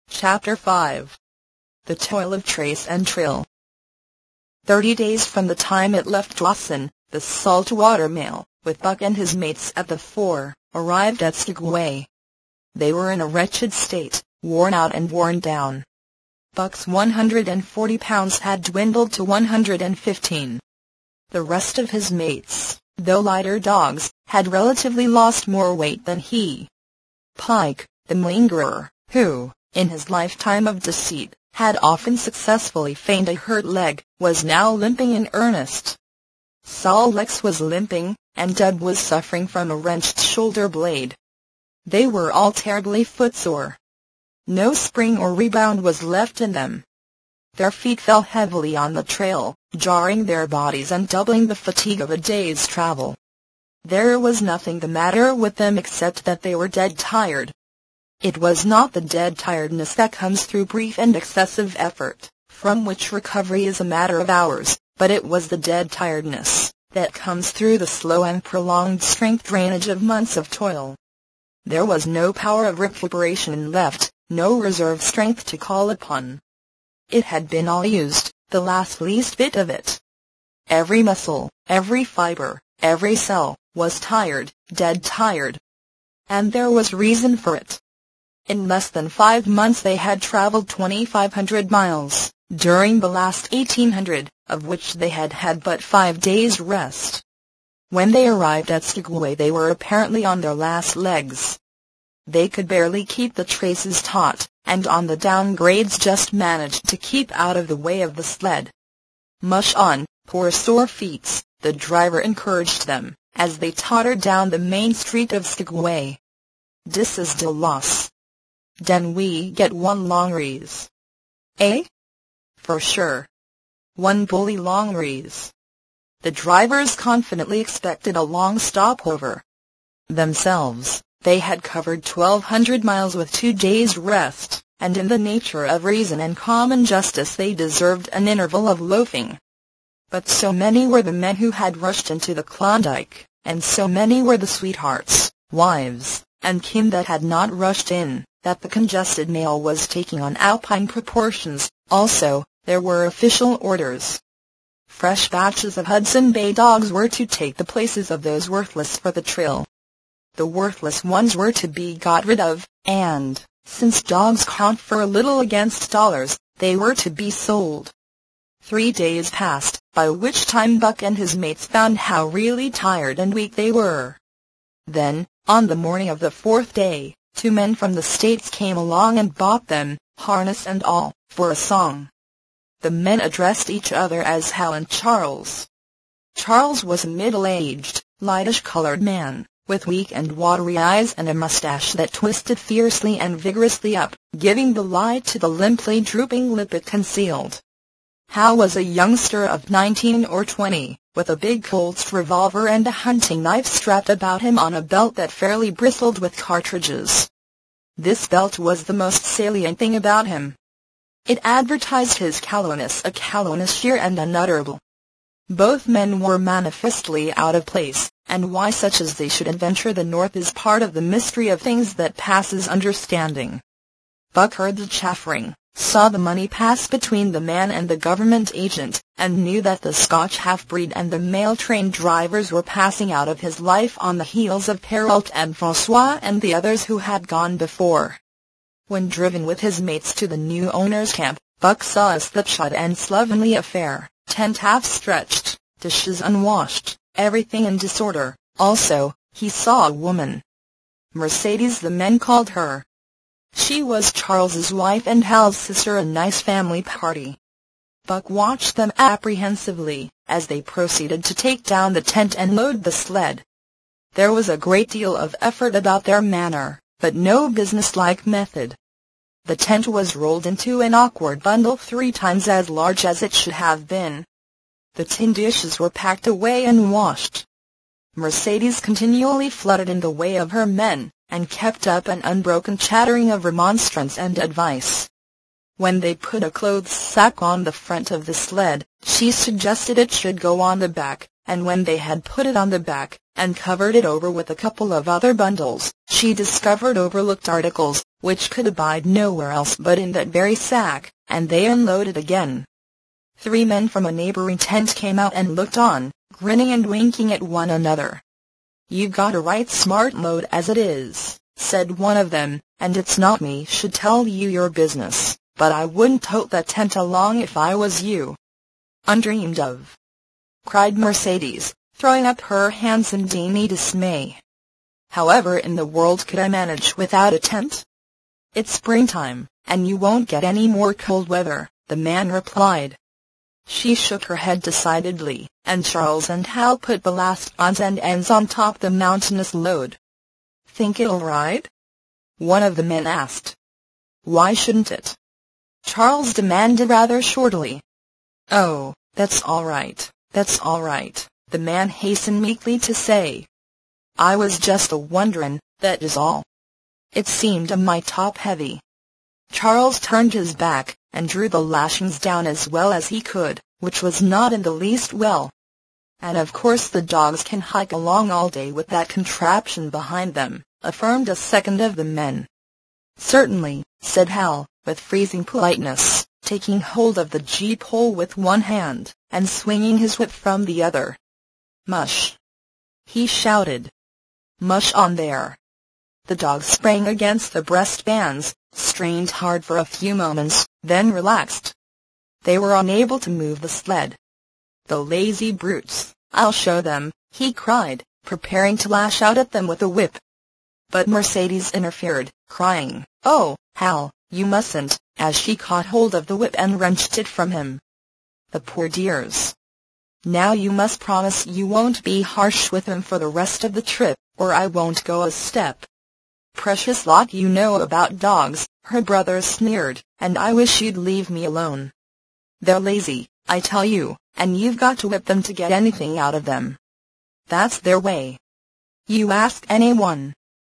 Chapter 5. The Toil of Trace and Trail. 30 days from the time it left Dawson, the saltwater mail, with Buck and his mates at the fore, arrived at Skagway. They were in a wretched state, worn out and worn down. Buck's 140 pounds had dwindled to 115. The rest of his mates, though lighter dogs, had relatively lost more weight than he. Pike, the malingerer, who, in his lifetime of deceit, had often successfully feigned a hurt leg, was now limping in earnest. Sol Leks was limping, and Deb was suffering from a wrenched shoulder blade. They were all terribly footsore. No spring or rebound was left in them. Their feet fell heavily on the trail, jarring their bodies and doubling the fatigue of a day's travel. There was nothing the matter with them except that they were dead tired. It was not the dead tiredness that comes through brief and excessive effort, from which recovery is a matter of hours, but it was the dead tiredness that comes through the slow and prolonged strength drainage of months of toil. There was no power of recuperation left, no reserve strength to call upon. It had been all used, the last least bit of it. Every muscle, every fiber, every cell, was tired, dead tired. And there was reason for it. In less than 5 months they had traveled 2,500 miles, during the last 1,800, of which they had had but 5 days' rest. When they arrived at Skagway they were apparently on their last legs. They could barely keep the traces taut, and on the downgrades just managed to keep out of the way of the sled. "Mush on, poor sore feets," the driver encouraged them, as they tottered down the main street of Skagway. "Dis is de loss. Den we get one long rees." "Eh?" "For sure. One bully long rees." The drivers confidently expected a long stopover. Themselves, they had covered 1,200 miles with 2 days' rest, and in the nature of reason and common justice they deserved an interval of loafing. But so many were the men who had rushed into the Klondike, and so many were the sweethearts, wives, and kin that had not rushed in, that the congested mail was taking on alpine proportions. Also, there were official orders. Fresh batches of Hudson Bay dogs were to take the places of those worthless for the trail. The worthless ones were to be got rid of, and, since dogs count for a little against dollars, they were to be sold. 3 days passed, by which time Buck and his mates found how really tired and weak they were. Then, on the morning of the 4th day, 2 men from the States came along and bought them, harness and all, for a song. The men addressed each other as Hal and Charles. Charles was a middle-aged, lightish-colored man, with weak and watery eyes and a mustache that twisted fiercely and vigorously up, giving the lie to the limply drooping lip it concealed. Hal was a youngster of 19 or 20, with a big Colt's revolver and a hunting knife strapped about him on a belt that fairly bristled with cartridges. This belt was the most salient thing about him. It advertised his callowness, a callowness sheer and unutterable. Both men were manifestly out of place, and why such as they should adventure the north is part of the mystery of things that passes understanding. Buck heard the chaffering, saw the money pass between the man and the government agent, and knew that the Scotch half-breed and the mail train drivers were passing out of his life on the heels of Perrault and François and the others who had gone before. When driven with his mates to the new owner's camp, Buck saw a slipshod and slovenly affair, tent half-stretched, dishes unwashed, everything in disorder. Also, he saw a woman. Mercedes the men called her. She was Charles's wife and Hal's sister, a nice family party. Buck watched them apprehensively, as they proceeded to take down the tent and load the sled. There was a great deal of effort about their manner, but no businesslike method. The tent was rolled into an awkward bundle 3 times as large as it should have been. The tin dishes were packed away and washed. Mercedes continually fluttered in the way of her men, and kept up an unbroken chattering of remonstrance and advice. When they put a clothes sack on the front of the sled, she suggested it should go on the back, and when they had put it on the back, and covered it over with a couple of other bundles, she discovered overlooked articles, which could abide nowhere else but in that very sack, and they unloaded again. 3 men from a neighboring tent came out and looked on, grinning and winking at one another. "You've got a right smart load as it is," said one of them, "and it's not me should tell you your business, but I wouldn't tote that tent along if I was you." "Undreamed of!" cried Mercedes, throwing up her hands in dainty dismay. "However in the world could I manage without a tent?" "It's springtime, and you won't get any more cold weather," the man replied. She shook her head decidedly, and Charles and Hal put the last odds and ends on top the mountainous load. "Think it'll ride?" one of the men asked. "Why shouldn't it?" Charles demanded rather shortly. "Oh, that's all right, the man hastened meekly to say. "I was just a-wonderin', that is all. It seemed a mite top heavy." Charles turned his back, and drew the lashings down as well as he could, which was not in the least well. "And of course the dogs can hike along all day with that contraption behind them," affirmed a second of the men. "Certainly," said Hal, with freezing politeness, taking hold of the gee-pole with one hand, and swinging his whip from the other. "Mush!" he shouted. "Mush on there!" The dogs sprang against the breastbands, strained hard for a few moments, then relaxed. They were unable to move the sled. "The lazy brutes, I'll show them," he cried, preparing to lash out at them with a whip. But Mercedes interfered, crying, "Oh, Hal, you mustn't," as she caught hold of the whip and wrenched it from him. "The poor dears. Now you must promise you won't be harsh with them for the rest of the trip, or I won't go a step." "Precious lot you know about dogs," her brother sneered, "and I wish you'd leave me alone. They're lazy, I tell you, and you've got to whip them to get anything out of them. That's their way. You ask anyone.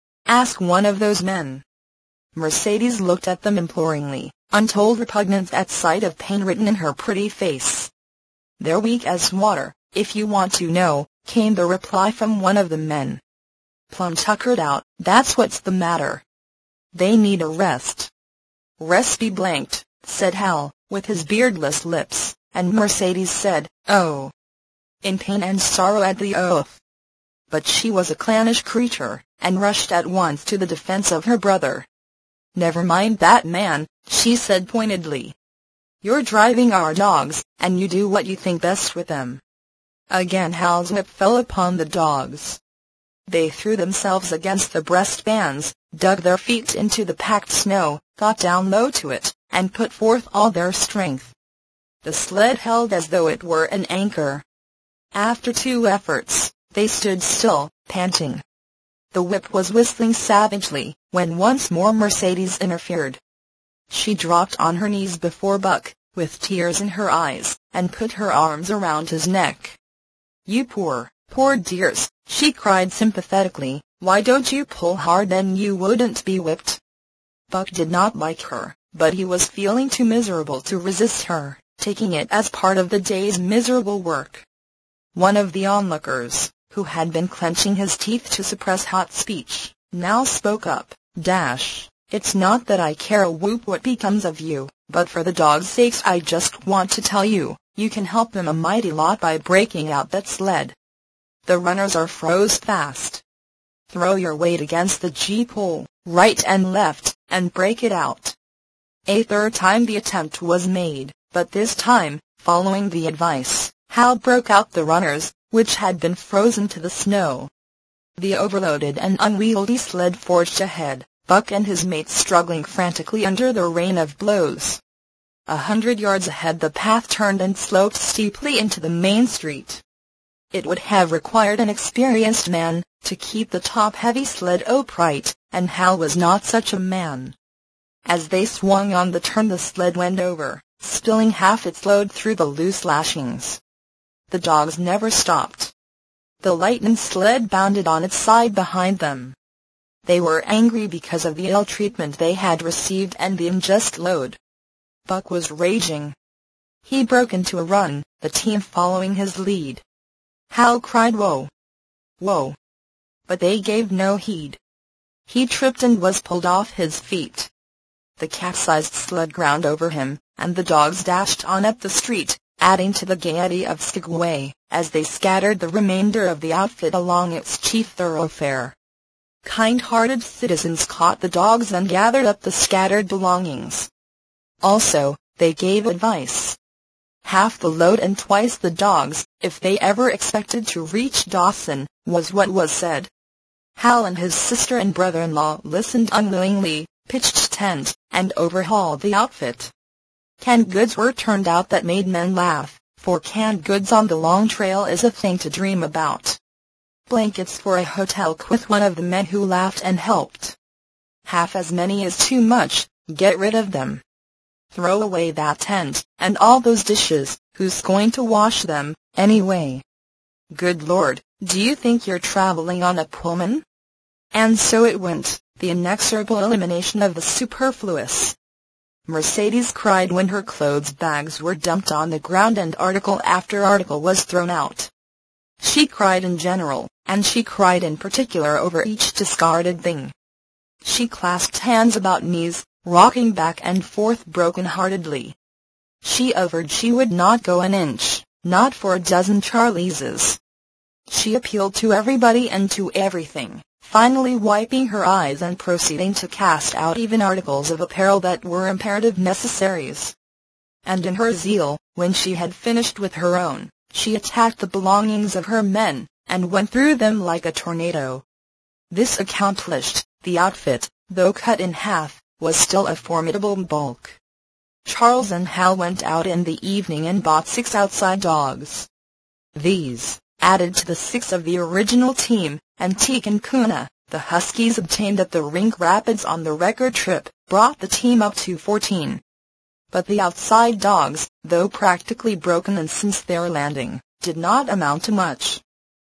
Ask one of those men." Mercedes looked at them imploringly, untold repugnance at sight of pain written in her pretty face. "They're weak as water, if you want to know," came the reply from one of the men. "Plumb tuckered out, that's what's the matter. They need a rest." "Rest be blanked," said Hal, with his beardless lips, and Mercedes said, "Oh," in pain and sorrow at the oath. But she was a clannish creature, and rushed at once to the defense of her brother. "Never mind that man," she said pointedly. "You're driving our dogs, and you do what you think best with them." Again Hal's whip fell upon the dogs. They threw themselves against the breastbands, dug their feet into the packed snow, got down low to it, and put forth all their strength. The sled held as though it were an anchor. After 2 efforts, they stood still, panting. The whip was whistling savagely, when once more Mercedes interfered. She dropped on her knees before Buck, with tears in her eyes, and put her arms around his neck. "You poor dears," she cried sympathetically, "why don't you pull hard, then you wouldn't be whipped." Buck did not like her, but he was feeling too miserable to resist her, taking it as part of the day's miserable work. One of the onlookers, who had been clenching his teeth to suppress hot speech, now spoke up. "It's not that I care a whoop what becomes of you, but for the dogs' sakes I just want to tell you, you can help them a mighty lot by breaking out that sled. The runners are froze fast. Throw your weight against the gee-pole, right and left, and break it out." A third time the attempt was made, but this time, following the advice, Hal broke out the runners, which had been frozen to the snow. The overloaded and unwieldy sled forged ahead, Buck and his mates struggling frantically under the rain of blows. 100 yards ahead the path turned and sloped steeply into the main street. It would have required an experienced man to keep the top-heavy sled upright, and Hal was not such a man. As they swung on the turn the sled went over, spilling half its load through the loose lashings. The dogs never stopped. The lightened sled bounded on its side behind them. They were angry because of the ill treatment they had received and the unjust load. Buck was raging. He broke into a run, the team following his lead. Hal cried, "Whoa! Whoa!" But they gave no heed. He tripped and was pulled off his feet. The capsized sled ground over him, and the dogs dashed on up the street, adding to the gaiety of Skagway, as they scattered the remainder of the outfit along its chief thoroughfare. Kind-hearted citizens caught the dogs and gathered up the scattered belongings. Also, they gave advice. Half the load and twice the dogs, if they ever expected to reach Dawson, was what was said. Hal and his sister and brother-in-law listened unwillingly, pitched tent, and overhauled the outfit. Canned goods were turned out that made men laugh, for canned goods on the long trail is a thing to dream about. Blankets for a hotel, quoth one of the men who laughed and helped. Half as many is too much, get rid of them. Throw away that tent, and all those dishes, who's going to wash them, anyway? Good Lord, do you think you're traveling on a Pullman? And so it went, the inexorable elimination of the superfluous. Mercedes cried when her clothes bags were dumped on the ground and article after article was thrown out. She cried in general, and she cried in particular over each discarded thing. She clasped hands about knees, rocking back and forth broken-heartedly. She averred she would not go an inch, not for a dozen Charlieses. She appealed to everybody and to everything, finally wiping her eyes and proceeding to cast out even articles of apparel that were imperative necessaries. And in her zeal, when she had finished with her own, she attacked the belongings of her men, and went through them like a tornado. This accomplished, the outfit, though cut in half, was still a formidable bulk. Charles and Hal went out in the evening and bought 6 outside dogs. These, added to the 6 of the original team, Antique and Kuna, the Huskies obtained at the Rink Rapids on the record trip, brought the team up to 14. But the outside dogs, though practically broken and since their landing, did not amount to much.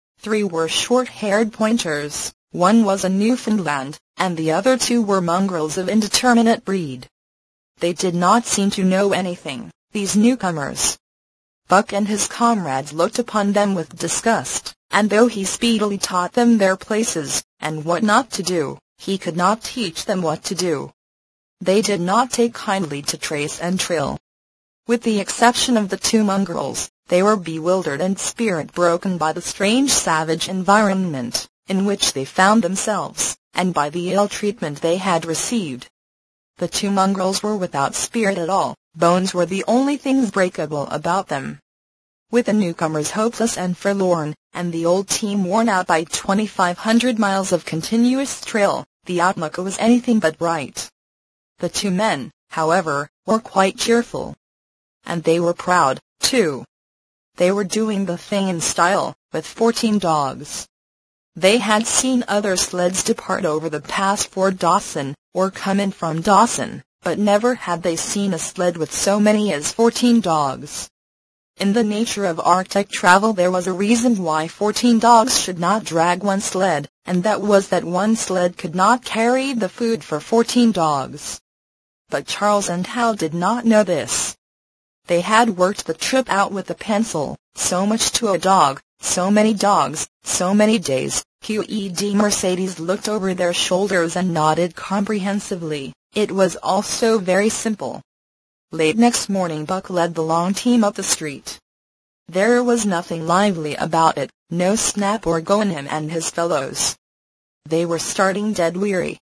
3 were short-haired pointers, 1 was a Newfoundland, and the other 2 were mongrels of indeterminate breed. They did not seem to know anything, these newcomers. Buck and his comrades looked upon them with disgust, and though he speedily taught them their places, and what not to do, he could not teach them what to do. They did not take kindly to trace and trail. With the exception of the 2 mongrels, they were bewildered and spirit-broken by the strange savage environment in which they found themselves, and by the ill treatment they had received. The 2 mongrels were without spirit at all, bones were the only things breakable about them. With the newcomers hopeless and forlorn, and the old team worn out by 2,500 miles of continuous trail, the outlook was anything but bright. The 2 men, however, were quite cheerful. And they were proud, too. They were doing the thing in style, with 14 dogs. They had seen other sleds depart over the pass for Dawson, or come in from Dawson, but never had they seen a sled with so many as 14 dogs. In the nature of Arctic travel there was a reason why 14 dogs should not drag one sled, and that was that one sled could not carry the food for 14 dogs. But Charles and Hal did not know this. They had worked the trip out with a pencil, so much to a dog, so many dogs, so many days. QED Mercedes looked over their shoulders and nodded comprehensively. It was all so very simple. Late next morning Buck led the long team up the street. There was nothing lively about it, no snap or go in him and his fellows. They were starting dead weary.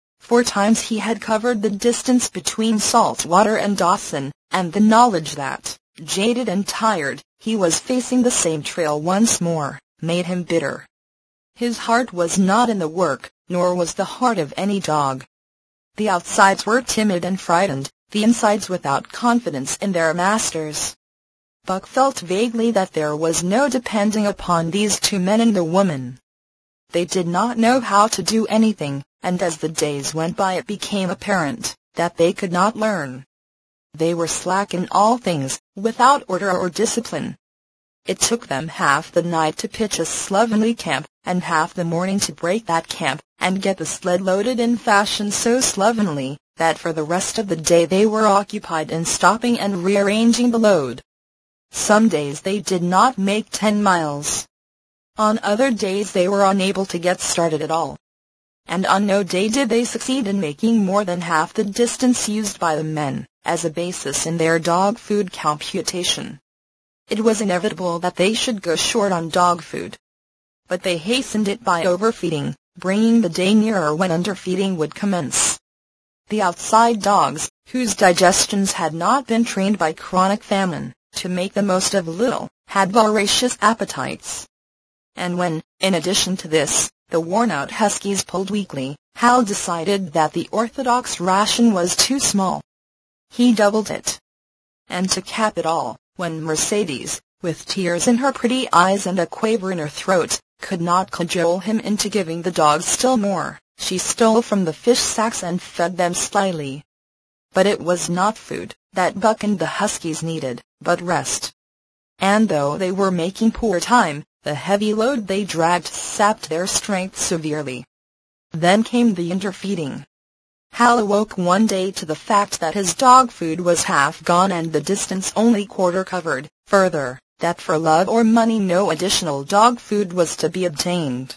4 times he had covered the distance between Saltwater and Dawson, and the knowledge that, jaded and tired, he was facing the same trail once more, made him bitter. His heart was not in the work, nor was the heart of any dog. The outsides were timid and frightened, the insides without confidence in their masters. Buck felt vaguely that there was no depending upon these 2 men and the woman. They did not know how to do anything, and as the days went by it became apparent that they could not learn. They were slack in all things, without order or discipline. It took them half the night to pitch a slovenly camp, and half the morning to break that camp, and get the sled loaded in fashion so slovenly, that for the rest of the day they were occupied in stopping and rearranging the load. Some days they did not make 10 miles. On other days they were unable to get started at all. and on no day did they succeed in making more than half the distance used by the men, as a basis in their dog food computation. It was inevitable that they should go short on dog food. But they hastened it by overfeeding, bringing the day nearer when underfeeding would commence. The outside dogs, whose digestions had not been trained by chronic famine to make the most of little, had voracious appetites. And when, in addition to this, the worn-out huskies pulled weakly, Hal decided that the orthodox ration was too small. He doubled it. And to cap it all, when Mercedes, with tears in her pretty eyes and a quaver in her throat, could not cajole him into giving the dogs still more, she stole from the fish sacks and fed them slyly. But it was not food that Buck and the huskies needed, but rest. And though they were making poor time, the heavy load they dragged sapped their strength severely. Then came the underfeeding. Hal awoke one day to the fact that his dog food was half gone and the distance only quarter covered, further, that for love or money no additional dog food was to be obtained.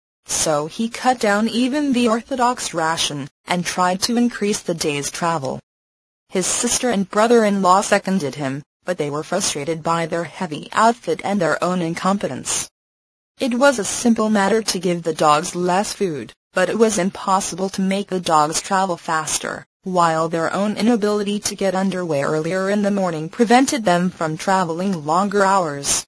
So he cut down even the orthodox ration, and tried to increase the day's travel. His sister and brother-in-law seconded him, but they were frustrated by their heavy outfit and their own incompetence. It was a simple matter to give the dogs less food, but it was impossible to make the dogs travel faster, while their own inability to get underway earlier in the morning prevented them from traveling longer hours.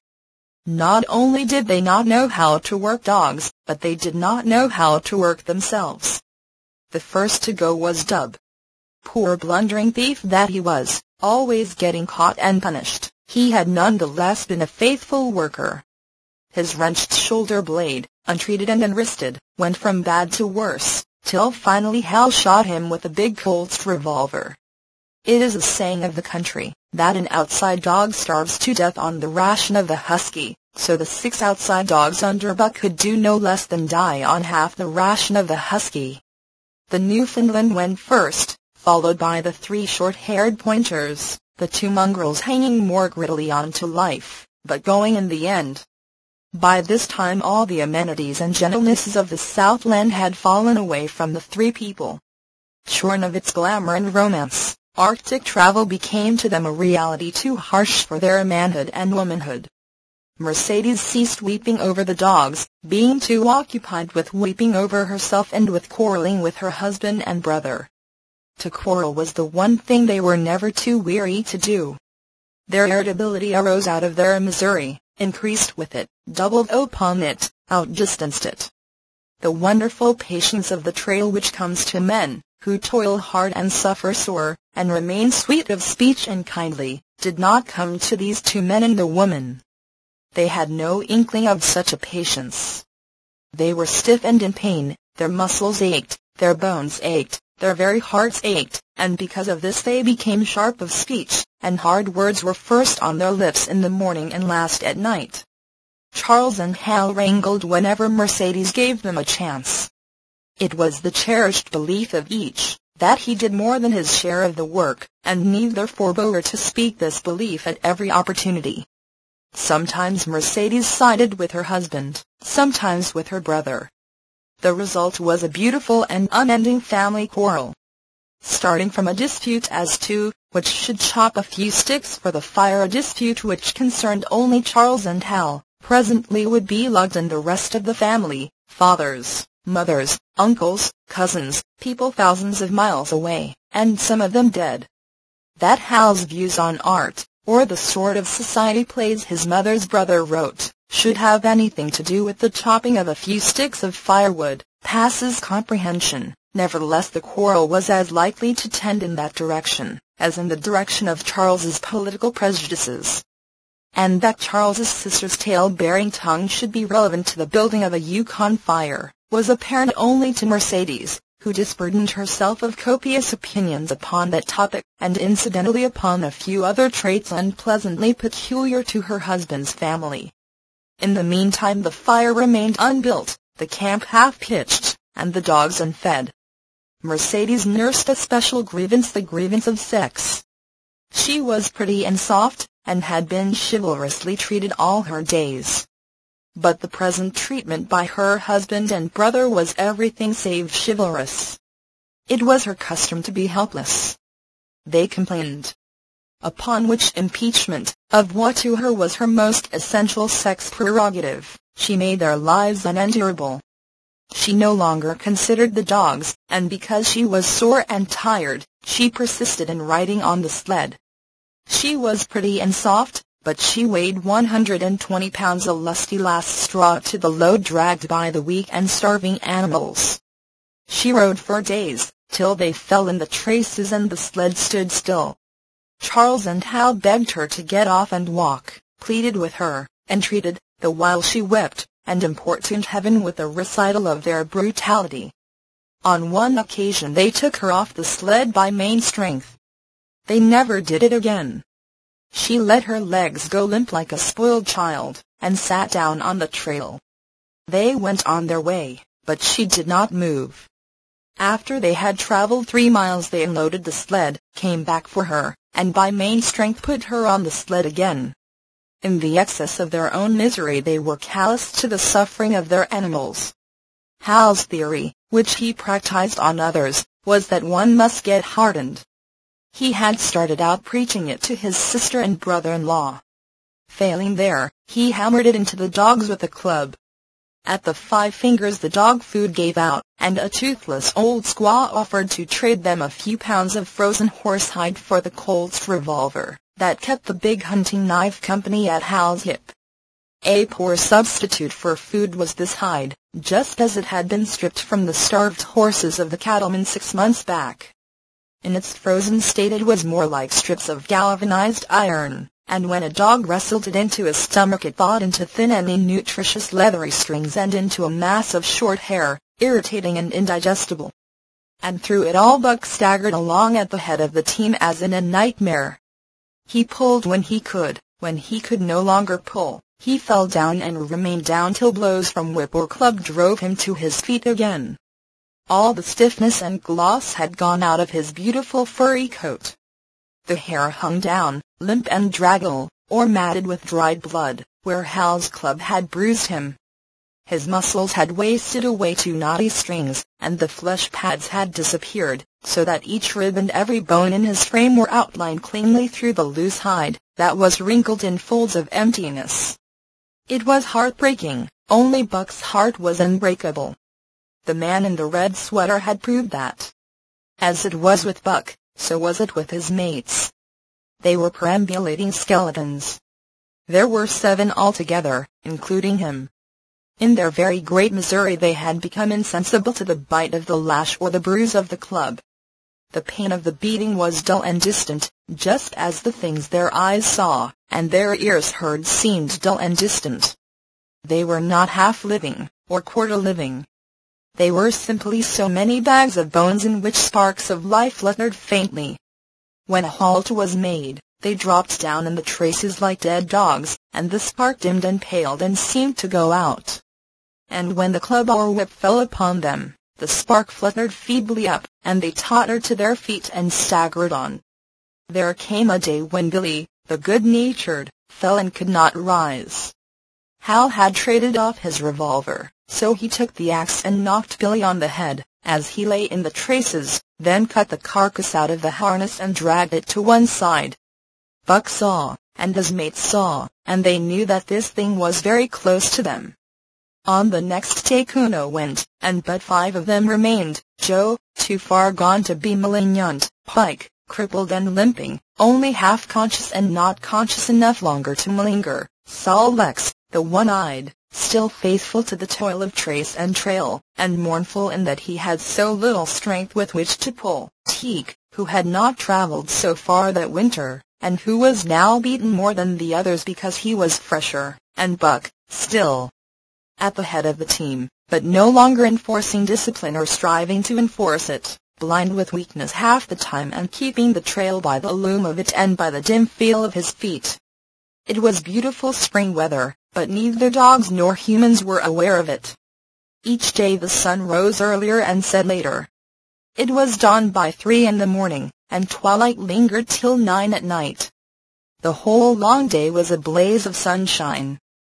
Not only did they not know how to work dogs, but they did not know how to work themselves. The first to go was Dub. Poor blundering thief that he was, always getting caught and punished, he had nonetheless been a faithful worker. His wrenched shoulder blade, untreated and unwristed, went from bad to worse, till finally Hal shot him with a big Colt's revolver. It is a saying of the country, that an outside dog starves to death on the ration of the husky, so the 6 outside dogs under Buck could do no less than die on half the ration of the husky. The Newfoundland went first, followed by the 3 short-haired pointers, the 2 mongrels hanging more grittily on to life, but going in the end. By this time all the amenities and gentlenesses of the Southland had fallen away from the 3 people. Shorn of its glamour and romance, Arctic travel became to them a reality too harsh for their manhood and womanhood. Mercedes ceased weeping over the dogs, being too occupied with weeping over herself and with quarreling with her husband and brother. To quarrel was the one thing they were never too weary to do. Their irritability arose out of their misery, increased with it, doubled upon it, outdistanced it. The wonderful patience of the trail which comes to men, who toil hard and suffer sore, and remain sweet of speech and kindly, did not come to these 2 men and the woman. They had no inkling of such a patience. They were stiff and in pain, their muscles ached, their bones ached, their very hearts ached, and because of this they became sharp of speech, and hard words were first on their lips in the morning and last at night. Charles and Hal wrangled whenever Mercedes gave them a chance. It was the cherished belief of each, that he did more than his share of the work, and neither forbore to speak this belief at every opportunity. Sometimes Mercedes sided with her husband, sometimes with her brother. The result was a beautiful and unending family quarrel. Starting from a dispute as to which should chop a few sticks for the fire, a dispute which concerned only Charles and Hal, presently would be lugged and the rest of the family, fathers, mothers, uncles, cousins, people thousands of miles away, and some of them dead. That Hal's views on art, or the sort of society plays his mother's brother wrote, should have anything to do with the chopping of a few sticks of firewood, passes comprehension. Nevertheless the quarrel was as likely to tend in that direction, as in the direction of Charles's political prejudices. And that Charles's sister's tale-bearing tongue should be relevant to the building of a Yukon fire, was apparent only to Mercedes, who disburdened herself of copious opinions upon that topic, and incidentally upon a few other traits unpleasantly peculiar to her husband's family. In the meantime the fire remained unbuilt, the camp half-pitched, and the dogs unfed. Mercedes nursed a special grievance, the grievance of sex. She was pretty and soft, and had been chivalrously treated all her days. but the present treatment by her husband and brother was everything save chivalrous. It was her custom to be helpless. They complained. Upon which impeachment, of what to her was her most essential sex prerogative, she made their lives unendurable. She no longer considered the dogs, and because she was sore and tired, she persisted in riding on the sled. She was pretty and soft, but she weighed 120 pounds, a lusty last straw to the load dragged by the weak and starving animals. She rode for days, till they fell in the traces and the sled stood still. Charles and Hal begged her to get off and walk, pleaded with her, entreated, the while she wept, and importuned heaven with a recital of their brutality. On one occasion they took her off the sled by main strength. They never did it again. She let her legs go limp like a spoiled child, and sat down on the trail. They went on their way, but she did not move. After they had traveled 3 miles they unloaded the sled, came back for her, and by main strength put her on the sled again. In the excess of their own misery they were callous to the suffering of their animals. Hal's theory, which he practiced on others, was that one must get hardened. He had started out preaching it to his sister and brother-in-law. Failing there, he hammered it into the dogs with a club. At the 5 Fingers the dog food gave out, and a toothless old squaw offered to trade them a few pounds of frozen horsehide for the Colt's revolver that kept the big hunting knife company at Hal's hip. A poor substitute for food was this hide, just as it had been stripped from the starved horses of the cattlemen 6 months back. In its frozen state it was more like strips of galvanized iron, and when a dog wrestled it into his stomach it thawed into thin and innutritious leathery strings and into a mass of short hair, irritating and indigestible. And through it all Buck staggered along at the head of the team as in a nightmare. He pulled when he could no longer pull, he fell down and remained down till blows from whip or club drove him to his feet again. All the stiffness and gloss had gone out of his beautiful furry coat. The hair hung down, limp and draggle, or matted with dried blood, where Hal's club had bruised him. His muscles had wasted away to knotty strings, and the flesh pads had disappeared, so that each rib and every bone in his frame were outlined cleanly through the loose hide, that was wrinkled in folds of emptiness. It was heartbreaking, only Buck's heart was unbreakable. The man in the red sweater had proved that. As it was with Buck, so was it with his mates. They were perambulating skeletons. There were 7 altogether, including him. In their very great misery they had become insensible to the bite of the lash or the bruise of the club. The pain of the beating was dull and distant, just as the things their eyes saw, and their ears heard seemed dull and distant. They were not half living, or quarter living. They were simply so many bags of bones in which sparks of life fluttered faintly. When a halt was made, they dropped down in the traces like dead dogs, and the spark dimmed and paled and seemed to go out. And when the club or whip fell upon them, the spark fluttered feebly up, and they tottered to their feet and staggered on. There came a day when Billy, the good-natured, fell and could not rise. Hal had traded off his revolver, so he took the axe and knocked Billy on the head, as he lay in the traces, then cut the carcass out of the harness and dragged it to one side. Buck saw, and his mates saw, and they knew that this thing was very close to them. On the next day Kuno went, and but 5 of them remained: Joe, too far gone to be malignant; Pike, crippled and limping, only half conscious and not conscious enough longer to malinger; Sol Lex, the one-eyed, still faithful to the toil of trace and trail, and mournful in that he had so little strength with which to pull; Teek, who had not traveled so far that winter, and who was now beaten more than the others because he was fresher; and Buck, still at the head of the team, but no longer enforcing discipline or striving to enforce it, blind with weakness half the time and keeping the trail by the loom of it and by the dim feel of his feet. It was beautiful spring weather, but neither dogs nor humans were aware of it. Each day the sun rose earlier and set later. It was dawn by 3 in the morning, and twilight lingered till 9 at night. The whole long day was a blaze of sunshine.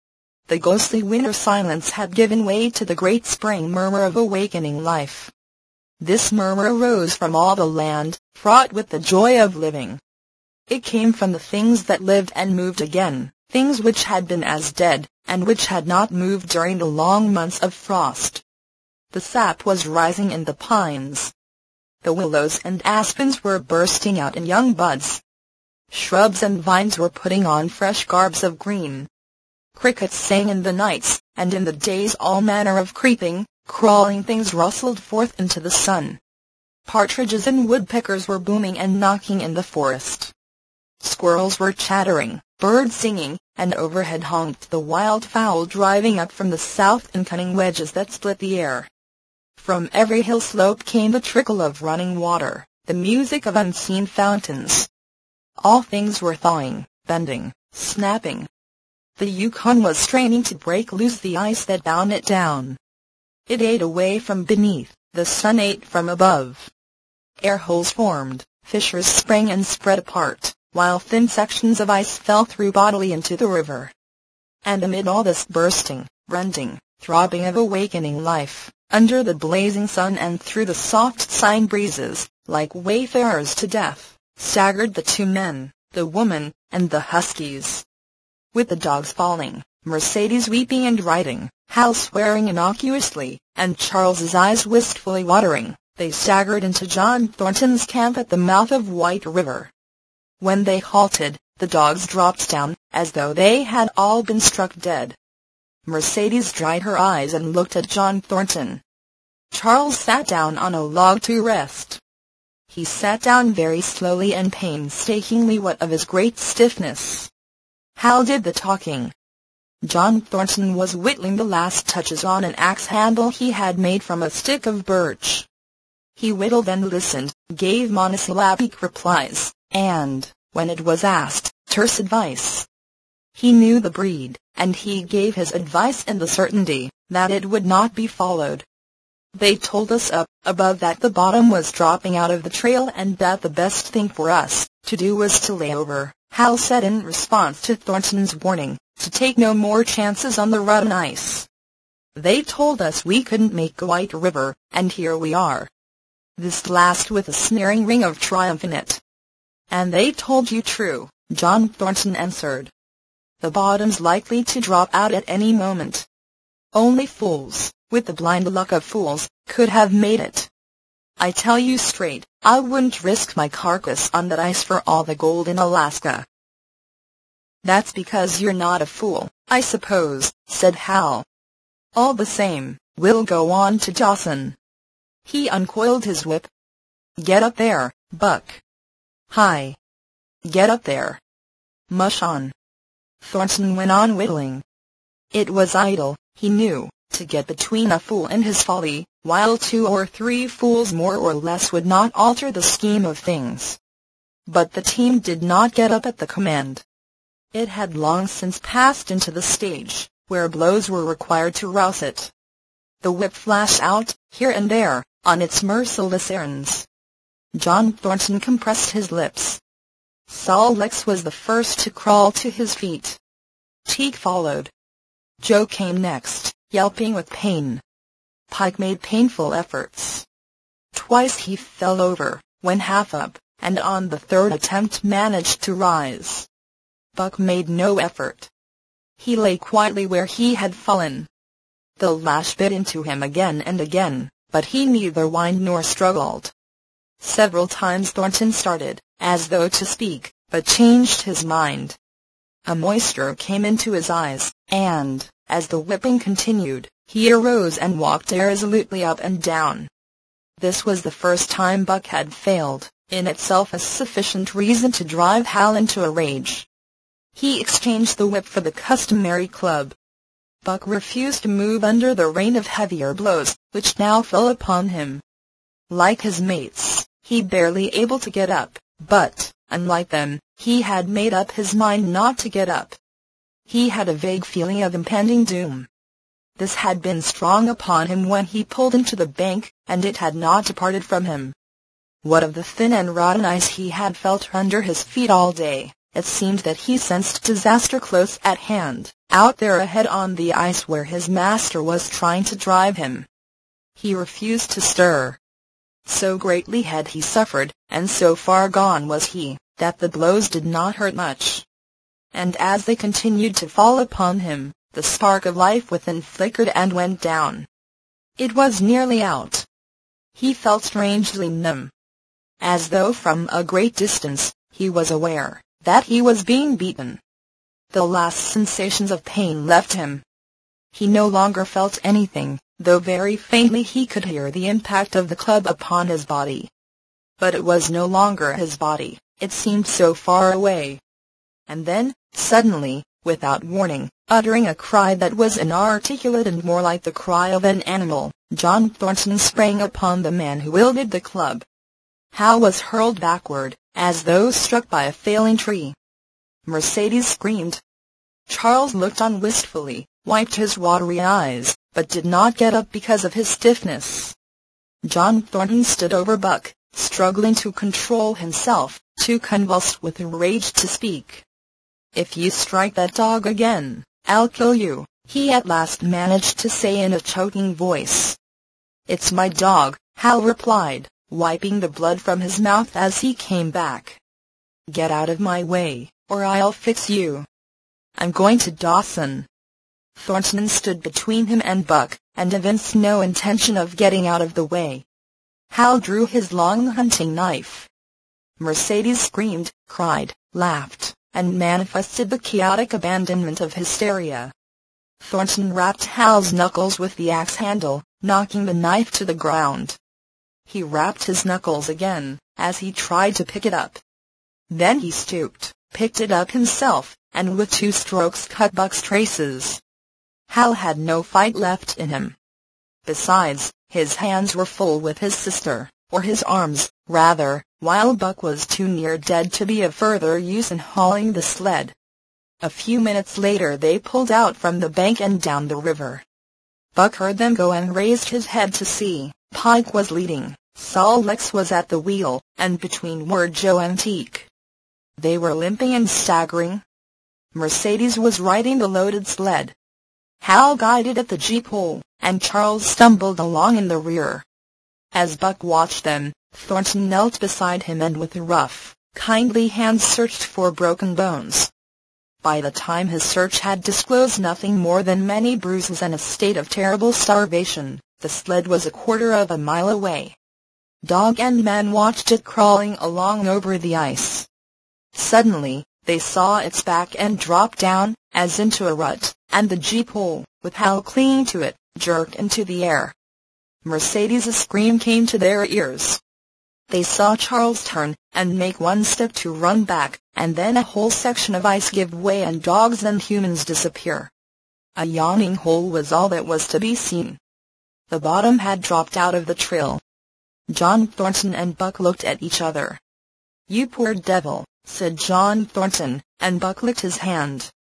the ghostly winter silence had given way to the great spring murmur of awakening life. This murmur arose from all the land, fraught with the joy of living. It came from the things that lived and moved again, things which had been as dead, and which had not moved during the long months of frost. The sap was rising in the pines. The willows and aspens were bursting out in young buds. Shrubs and vines were putting on fresh garbs of green. Crickets sang in the nights, and in the days all manner of creeping, crawling things rustled forth into the sun. Partridges and woodpeckers were booming and knocking in the forest. Squirrels were chattering, birds singing, and overhead honked the wild fowl driving up from the south in cunning wedges that split the air. From every hill slope came the trickle of running water, the music of unseen fountains. All things were thawing, bending, snapping. The Yukon was straining to break loose the ice that bound it down. It ate away from beneath, the sun ate from above. Air holes formed, fissures sprang and spread apart, while thin sections of ice fell through bodily into the river. And amid all this bursting, rending, throbbing of awakening life, under the blazing sun and through the soft sighing breezes, like wayfarers to death, staggered the two men, the woman, and the huskies. With the dogs falling, Mercedes weeping and riding, Hal swearing innocuously, and Charles's eyes wistfully watering, they staggered into John Thornton's camp at the mouth of White River. When they halted, the dogs dropped down, as though they had all been struck dead. Mercedes dried her eyes and looked at John Thornton. Charles sat down on a log to rest. He sat down very slowly and painstakingly, what of his great stiffness. Hal did the talking. John Thornton was whittling the last touches on an axe handle he had made from a stick of birch. He whittled and listened, gave monosyllabic replies, and, when it was asked, terse advice. He knew the breed, and he gave his advice in the certainty that it would not be followed. They told us up above that the bottom was dropping out of the trail and that the best thing for us to do was to lay over, Hal said in response to Thornton's warning, to take no more chances on the rotten ice. They told us we couldn't make White River, and here we are. This last with a sneering ring of triumph in it. And they told you true, John Thornton answered. The bottom's likely to drop out at any moment. Only fools, with the blind luck of fools, could have made it. I tell you straight, I wouldn't risk my carcass on that ice for all the gold in Alaska. That's because you're not a fool, I suppose, said Hal. All the same, we'll go on to Dawson. He uncoiled his whip. Get up there, Buck. Hi. Get up there. Mush on. Thornton went on whittling. It was idle, he knew, to get between a fool and his folly, while 2 or 3 fools more or less would not alter the scheme of things. But the team did not get up at the command. It had long since passed into the stage, where blows were required to rouse it. The whip flashed out, here and there, on its merciless errands. John Thornton compressed his lips. Sol Leks was the first to crawl to his feet. Teague followed. Joe came next, yelping with pain. Pike made painful efforts. Twice he fell over, when half up, and on the third attempt managed to rise. Buck made no effort. He lay quietly where he had fallen. The lash bit into him again and again, but he neither whined nor struggled. Several times Thornton started, as though to speak, but changed his mind. A moisture came into his eyes, and, as the whipping continued, he arose and walked irresolutely up and down. This was the first time Buck had failed, in itself a sufficient reason to drive Hal into a rage. He exchanged the whip for the customary club. Buck refused to move under the rain of heavier blows, which now fell upon him. Like his mates, he barely able to get up, but, unlike them, he had made up his mind not to get up. He had a vague feeling of impending doom. This had been strong upon him when he pulled into the bank, and it had not departed from him. What of the thin and rotten ice he had felt under his feet all day, It seemed that he sensed disaster close at hand, out there ahead on the ice where his master was trying to drive him. He refused to stir. So greatly had he suffered, and so far gone was he, that the blows did not hurt much. And as they continued to fall upon him, the spark of life within flickered and went down. It was nearly out. He felt strangely numb. As though from a great distance, he was aware that he was being beaten. The last sensations of pain left him. He no longer felt anything, though very faintly he could hear the impact of the club upon his body. But it was no longer his body, it seemed so far away. And then, suddenly, without warning, uttering a cry that was inarticulate and more like the cry of an animal, John Thornton sprang upon the man who wielded the club. Hal was hurled backward, as though struck by a falling tree. Mercedes screamed. Charles looked on wistfully, wiped his watery eyes, but did not get up because of his stiffness. John Thornton stood over Buck, struggling to control himself, too convulsed with rage to speak. "If you strike that dog again, I'll kill you," he at last managed to say in a choking voice. "It's my dog," Hal replied, wiping the blood from his mouth as he came back. "Get out of my way, or I'll fix you. I'm going to Dawson." Thornton stood between him and Buck, and evinced no intention of getting out of the way. Hal drew his long hunting knife. Mercedes screamed, cried, laughed, and manifested the chaotic abandonment of hysteria. Thornton rapped Hal's knuckles with the axe handle, knocking the knife to the ground. He rapped his knuckles again, as he tried to pick it up. Then he stooped, picked it up himself, and with 2 strokes cut Buck's traces. Hal had no fight left in him. Besides, his hands were full with his sister, or his arms, rather, while Buck was too near dead to be of further use in hauling the sled. A few minutes later they pulled out from the bank and down the river. Buck heard them go and raised his head to see. Pike was leading, Sol Lex was at the wheel, and between were Joe and Teak. They were limping and staggering. Mercedes was riding the loaded sled. Hal guided at the gee-pole, and Charles stumbled along in the rear. As Buck watched them, Thornton knelt beside him and with a rough, kindly hand searched for broken bones. By the time his search had disclosed nothing more than many bruises and a state of terrible starvation, the sled was a quarter of a mile away. Dog and man watched it crawling along over the ice. Suddenly, they saw its back end drop down, as into a rut, and the gee-pole, with Hal clinging to it, jerk into the air. Mercedes' scream came to their ears. They saw Charles turn, and make one step to run back, and then a whole section of ice give way and dogs and humans disappear. A yawning hole was all that was to be seen. The bottom had dropped out of the trail. John Thornton and Buck looked at each other. "You poor devil," said John Thornton, and Buck licked his hand.